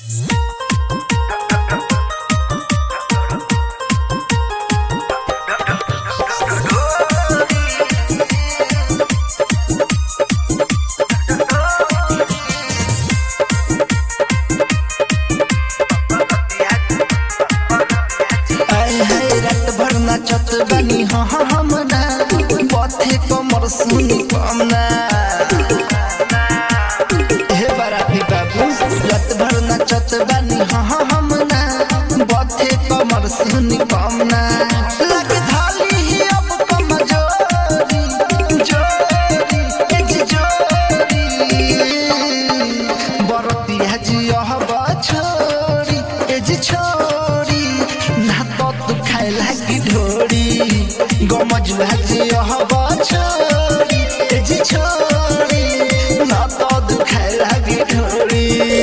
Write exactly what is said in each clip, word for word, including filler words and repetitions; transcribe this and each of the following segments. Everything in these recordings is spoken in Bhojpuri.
नाचत बनी हाँ हम ना पथे कमर सुनी कमना हे बराती बाबू रात भर नाचत बनी हाँ हम ना पथे कमर सुनी कमना लगे थाली ही अब कमजोरी जोरी एक जोरी बरती हजिया हवा छोरी एज छोरी ना तो तू खाए लगी ढोरी गमज हजिया हवा छोरी एज छोरी ना तो तू खाए लगी ढोरी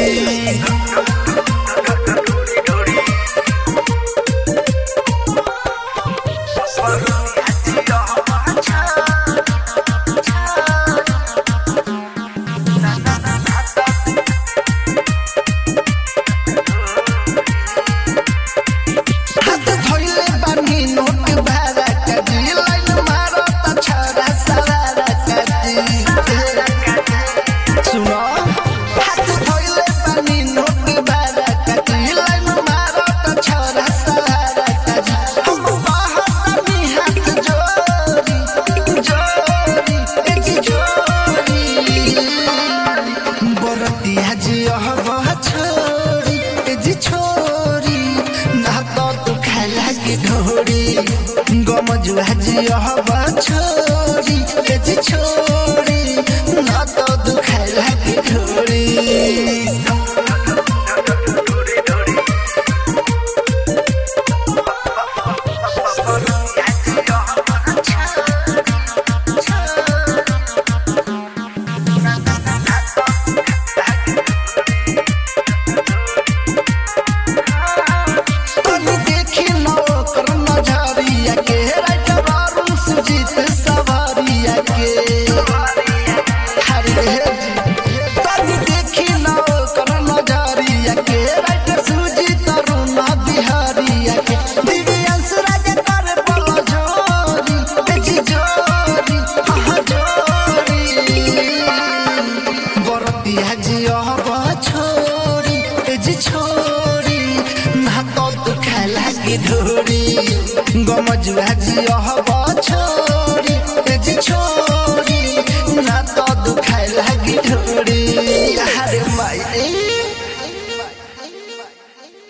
गमजू हजिया हवा छोरी एज छोरी ना तो दुखाए लगी ढोरी गमजू हजिया